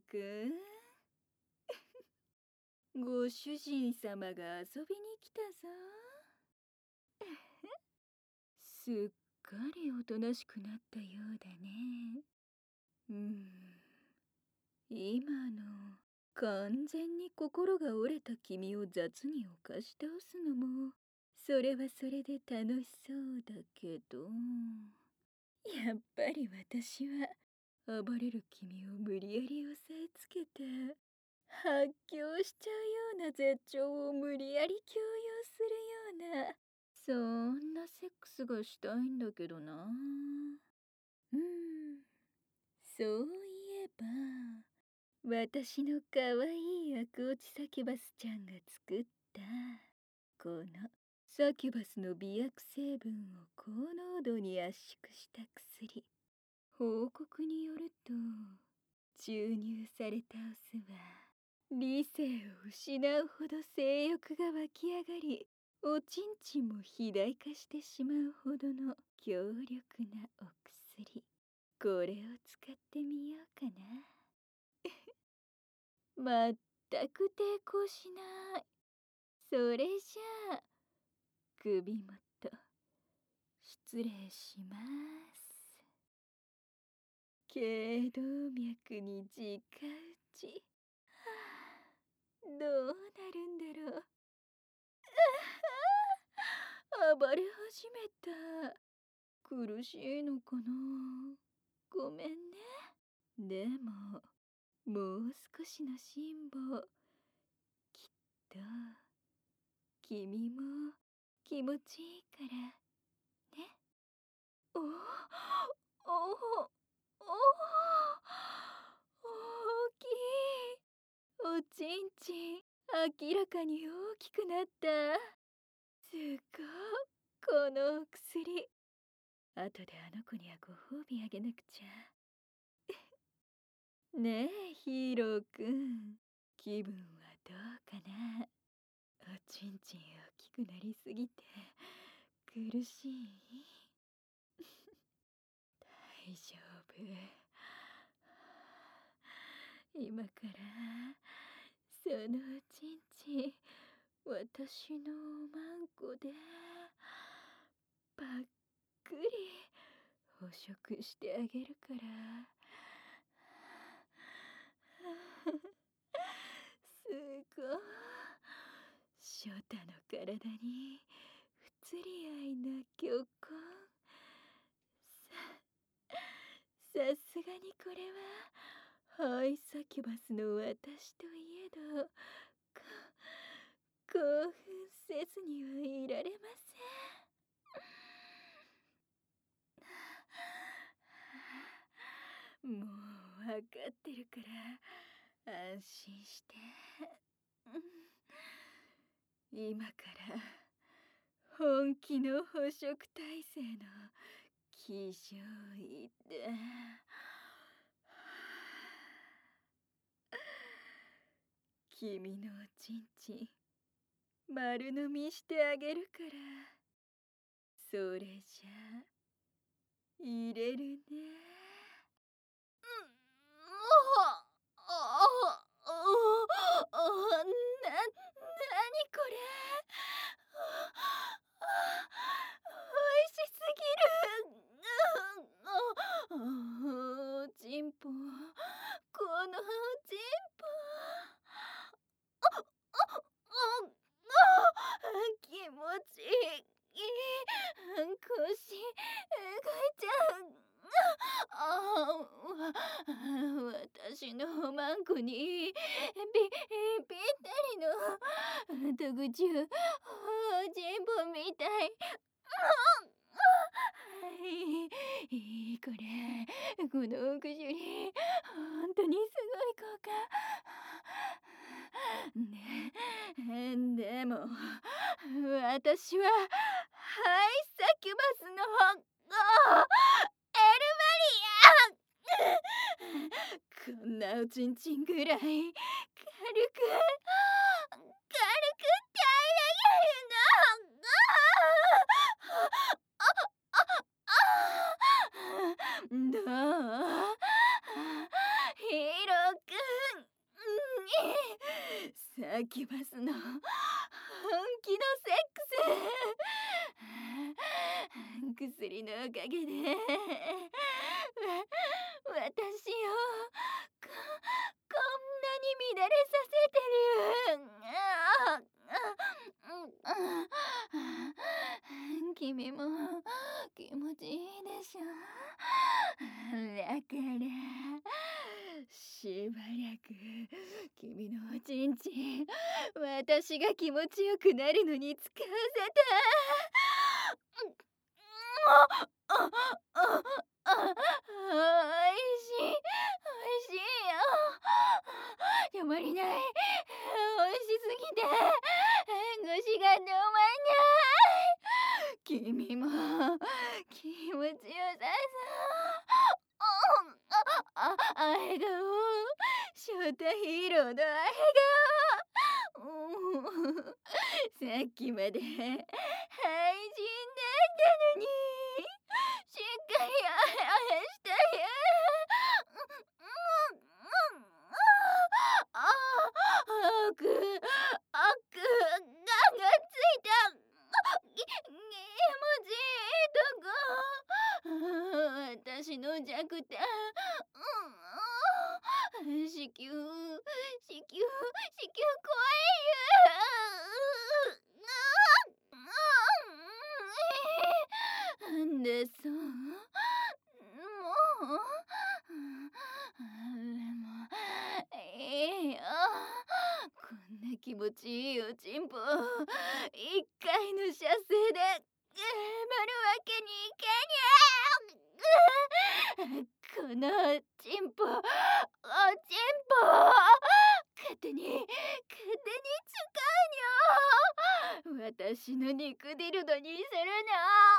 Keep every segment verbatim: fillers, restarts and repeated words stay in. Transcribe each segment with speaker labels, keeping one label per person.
Speaker 1: くん、ご主人様が遊びに来たぞ。すっかりおとなしくなったようだね。うん、今の完全に心が折れた君を雑に犯し倒すのもそれはそれで楽しそうだけど、やっぱり私は暴れる君を無理やり押さえつけて発狂しちゃうような絶頂を無理やり強要するような、そんなセックスがしたいんだけどな。うん、そういえば私のかわいいアクオチサキュバスちゃんが作ったこのサキュバスの美薬成分を高濃度に圧縮した薬、報告によると注入されたオスは理性を失うほど性欲が湧き上がり、おちんちんも肥大化してしまうほどの強力なお薬。これを使ってみようかな。まったく抵抗しない。それじゃあ首元失礼します。頸動脈に直打ち。はあ、どうなるんだろう。あ暴れ始めた。苦しいのかな。ごめんね。でももう少しの辛抱、きっと君も気持ちいいからね。おおおお大きい。おちんちん明らかに大きくなった。すごい、このお薬。後であの子にはご褒美あげなくちゃ。ねえヒーローくん、気分はどうかな。おちんちん大きくなりすぎて苦しい？大丈夫。今からそのおちんちん私のおまんこでぱっくり捕食してあげるから。すごい、ショタの体に不釣り合いな巨根。ささすがにこれはハイサキュバスの私といえどこ興奮せずにはいられません。もうわかってるから安心して。今から本気の捕食体制の騎乗位で君のおちんちん丸飲みしてあげるから。それじゃ入れるね。な、なにこれ。おいしすぎる。おちんぽ、このおちんぽ。気持ちいい。腰動いちゃう。ああ、私のおまんこにぴぴったりの特注おちんぽみたい。いいこれ、このお薬本当にすごい効果ね。でも私はハイサキュバスのエルマリア。こんなおちんちんぐらい軽く軽く平らげるの。どうヒーローくん。 サキュバスの本気のセックス薬のおかげでわ私をここんなに乱れさせてる。ああ君も気持ちいいでしょ。だからしばらく君のおちんちん私が気持ちよくなるのに使わせて。ああああおいしいおいしいよ。たまりない。おいしすぎて腰が止まんない。君も気持ちよさそう。あああ笑顔ショータヒーローの笑顔。さっきまで廃人だったのにしっかり愛したよ。ああ、奥、奥、ががついた。気持ちいいとこ。私の弱点。子宮、子宮、子宮怖いよ。なんでそうもうでもいいよ。こんな気持ちいいおちんぽ一回の射精で埋まるわけにいかにゃ。このちんぽおちんぽ勝手に勝手に使うにゃ。私の肉ディルドにするの。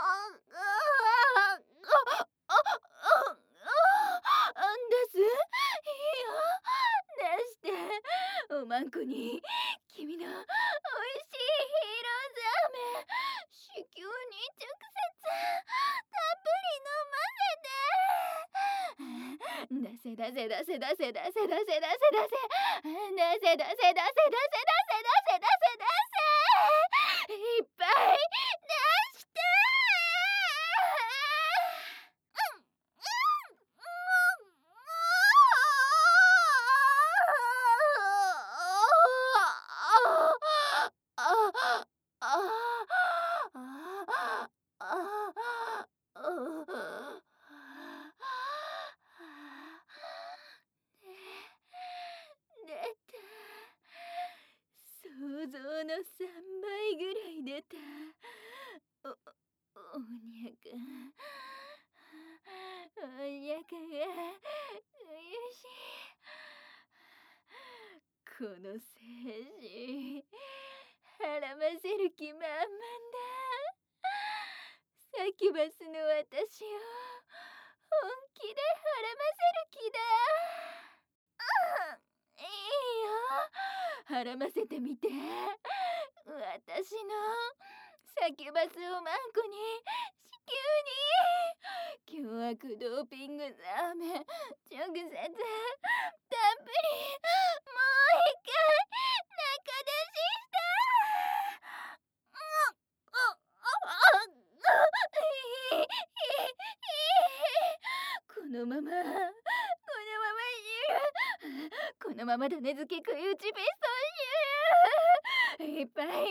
Speaker 1: 出すいいよ。出しておまんこに君のおいしいヒーローザーメン子宮に直接たっぷり飲ませて。出せ出せ出せ出せ出せ出せ出せ出せ出せ出せ出せ出せ出せ出せ出せ出せ出せいっぱい出して。想像のさんばいぐらい出た。お、おにゃかおにゃかがうゆしい。この精子はらませる気満々だ。サキュバスの私を本気ではらませる気だ。いいよ。はらませてみて。私のサキュバスをマンコに子宮に凶悪ドーピングザーメン直接たっぷりもう一回中出しして。このままこのままこのまま種付け食い打ちベストいっぱいいっぱい絞り取るに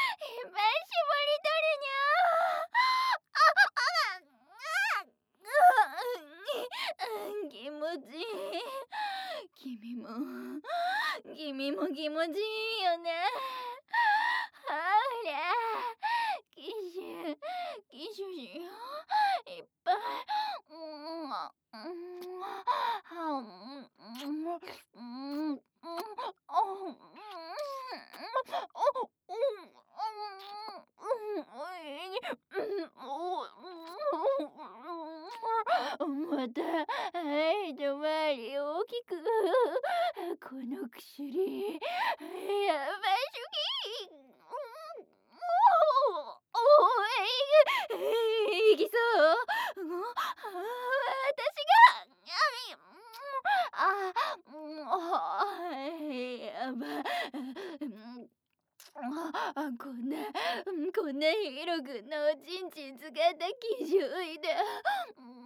Speaker 1: ゃ。気持ちいい。君も君も気持ちいいよね。ほらキシュキシュしよう。いっぱいまた一回り大きく。この薬やばい主義。おいいきそう。私がああやばああ、こんな、うん、こんなヒロ君のおちんちん使った生地をいで、うん、うん、うん、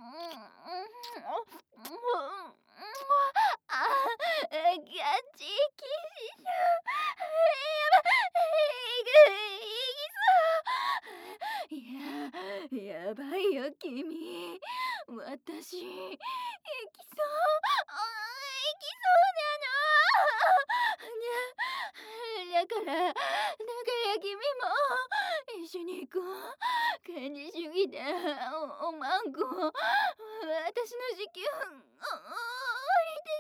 Speaker 1: あ、ガチ生地じゃ、やば、いぐいぎそう。いや、やばいよ君。私、行きそう、あ、行きそうなの。だから、だから君も一緒に行こう。感じ主義でおおまんこ、私の子宮降りて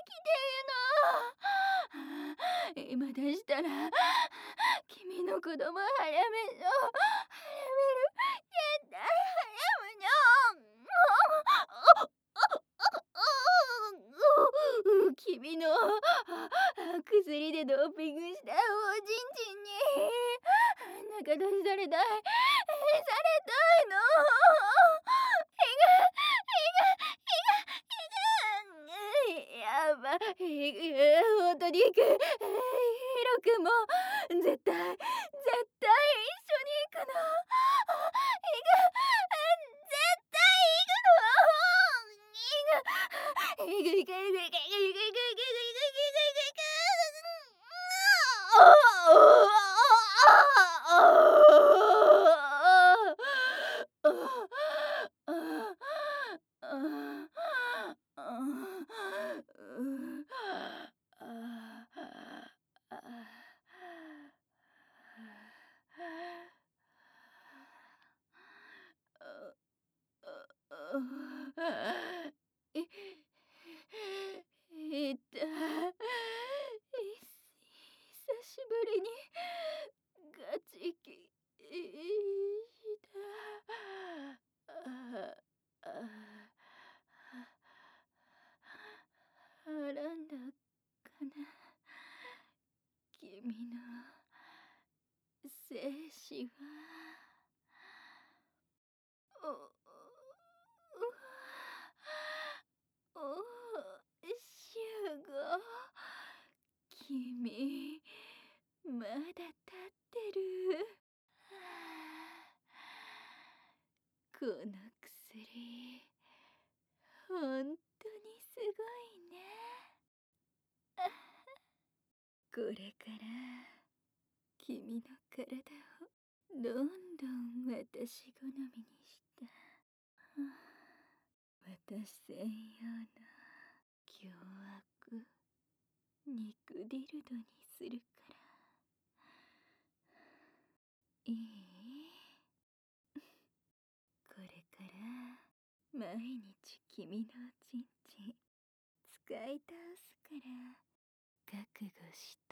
Speaker 1: きてるの。今出したら君の子供はらめの、はらめる、絶対はらむの。君の薬でドーピングしたおちんちんに中出しされたい、されたいの。やばい、ほんとに行く。ヒロ君も絶対絶対一緒に行くの。行く、絶対行くの。行く、行く、行く、行く、行く、行く、行く、行く、行く、行く、行く、行く、い、いた、久しぶりにガチキした。ああ、はらんだかな、君の精子は。お、お、お、シュゴ、君まだ立ってる。この薬、ほんとにすごいね。これから君の体をどんどん私好みにした、私専用の凶悪肉ディルドにするから。いい？これから毎日君のおちんちん使い倒すから覚悟して。